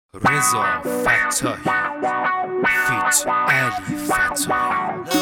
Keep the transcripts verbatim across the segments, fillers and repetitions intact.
رضا فتاحی فیت علی فتاحی.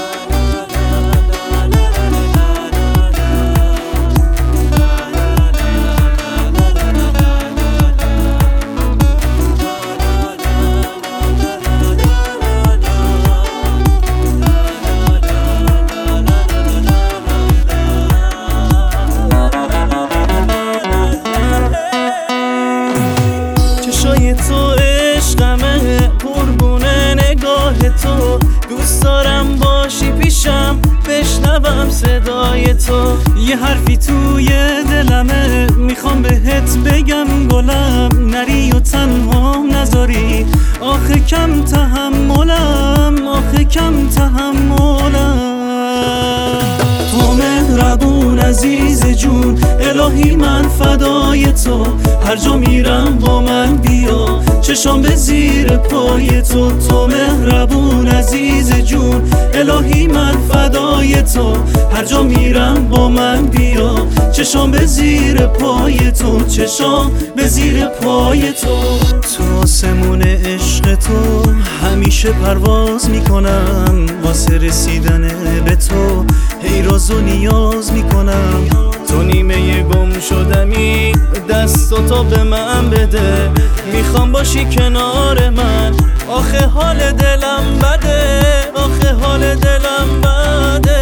تو عشقمه قربونه نگاه تو، دوست دارم باشی پیشم بشنوم صدای تو. یه حرفی توی دلمه میخوام بهت بگم گلم، نری و تنها نذاری، آخه کم تحملم، آخه کم تحملم. تو مهربون عزیز جون، الهی من فدای تو، هر جا میرم با من بیا، چشام به زیر پای تو. تو مهربون عزیز جون، الهی من فدای تو، هر جا میرم با من بیا، چشام به زیر پای تو، چشام به زیر پای تو. تو آسمون عشق تو همیشه پرواز میکنم، واسه رسیدن به تو هی راز و نیاز میکنم. تو نیمه گم شدمی، دستاتو به من بده، میخوام باشی کنار من، آخه حال دلم بده، آخه حال دلم بده.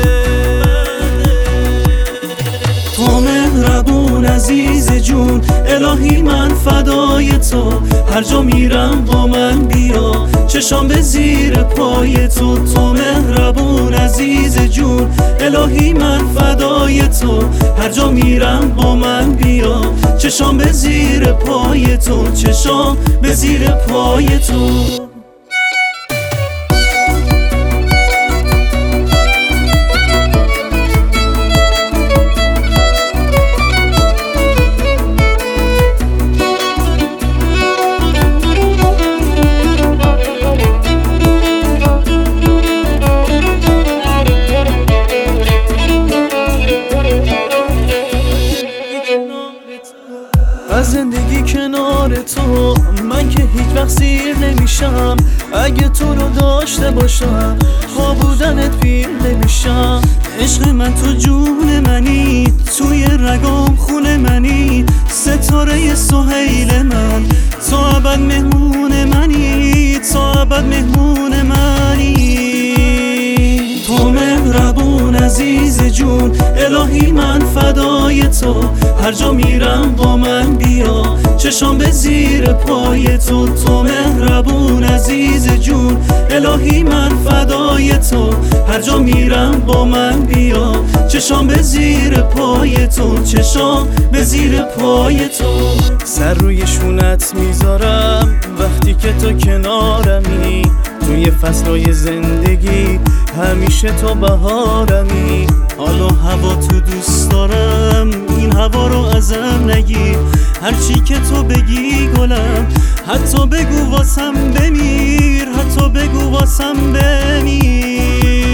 تو مهربون عزیز جون، الهی من فدای تو، هر جا میرم با من بیا، چشام به زیر پای تو. تو مهربون عزیز جون، الهی من فدای تو، هر جا میرم با من بیا، چشام به زیر پای تو، چشام به زیر پای تو. از زندگی کنار تو من که هیچ وقت سیر نمیشم، اگه تو رو داشته باشم با بودنت پیر نمیشم. عشق من تو جون منی، توی رگام خون منی، ستاره سهیل من، تو ابد مهمون منی، تو ابد مهمون منی. تو مهربون عزیز جون، الهی من فدای تو، هر جا میرم با من بیا، چشام به زیر پای تو. تو مهربون عزیز جون، الهی من فدای تو، هر جا میرم با من بیا، چشام به زیر پای تو، چشام به زیر پای تو. سر روی شونت میذارم وقتی که تو کنارمی، توی فصلای زندگی همیشه تو بهارمی. حالا هوا تو دوست دارم، این هوا رو ازم نگیر، هرچی که تو بگی گلم، حتی بگو واسم بمیر، حتی بگو واسم بمیر.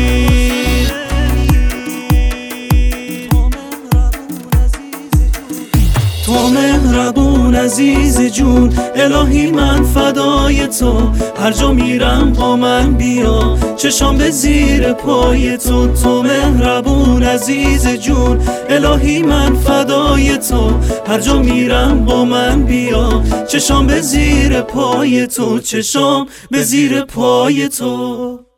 تو مهربون عزیز جون، الهی من فدای تو، هر جا میرم با من بیا، چشام به زیر پای تو. تو مهربون عزیز جون، الهی من فدای تو، هر جا میرم با من بیا، چشام به زیر پای تو، چشام به زیر پای تو.